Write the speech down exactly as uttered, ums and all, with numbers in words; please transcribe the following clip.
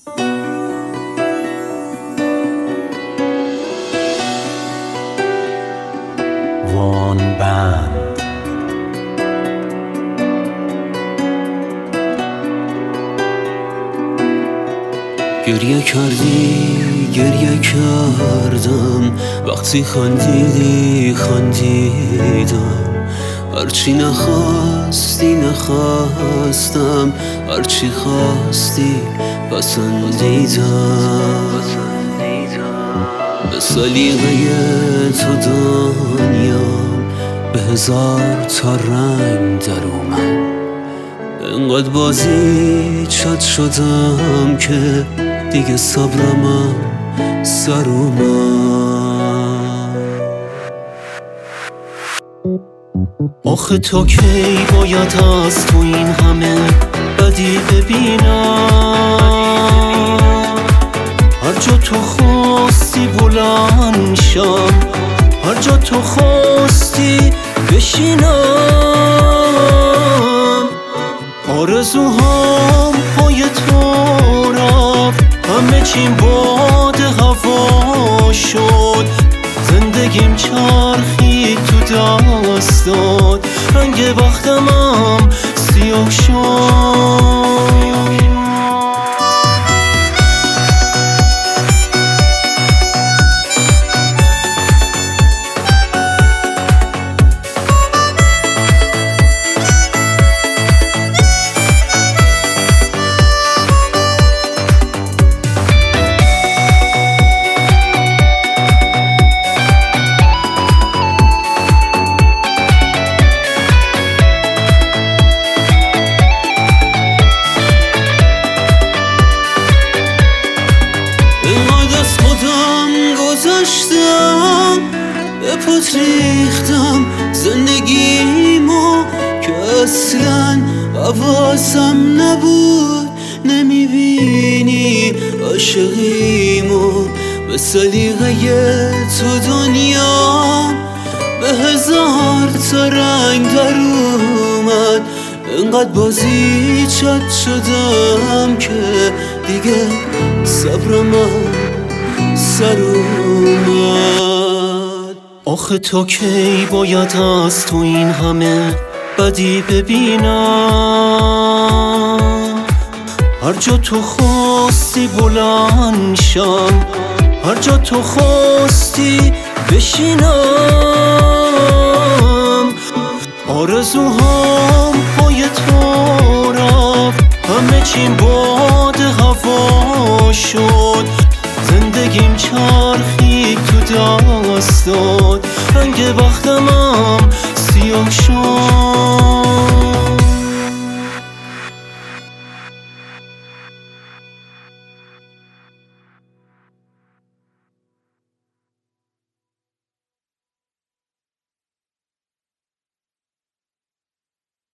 وان بند گریه کردی گریه کردم وقتی خندیدی خندیدم هرچی نخواستی نخواستم هرچی خواستی پسندیدم به سلیقه تو دنیام به هزار تا رنگ در اومد انقدر بازی چت شدم که دیگه صبرمم سر اومد. آخه تو کی باید از تو این همه بدی ببینم هر جا تو خواستی بلند شم هر جا تو خواستی بشینم آرزوهام پای تو رفت همه چیم باد هوا شد زندگیم چرخید تو دستات رنگ بختمم سیاه شد. گذاشتم به پات ریختم زندگیمو که اصلا حواسم نبود نمیبینی عاشقیمو به سلیقه تو دنیا به هزار تا رنگ در اومد انقدر بازی چت شدم که دیگه صبرمم سر اومد. آخه تو کی باید از تو این همه بدی ببینم هر جا تو خواستی بلند شم هر جا تو خواستی بشینم آرزوهام پای تو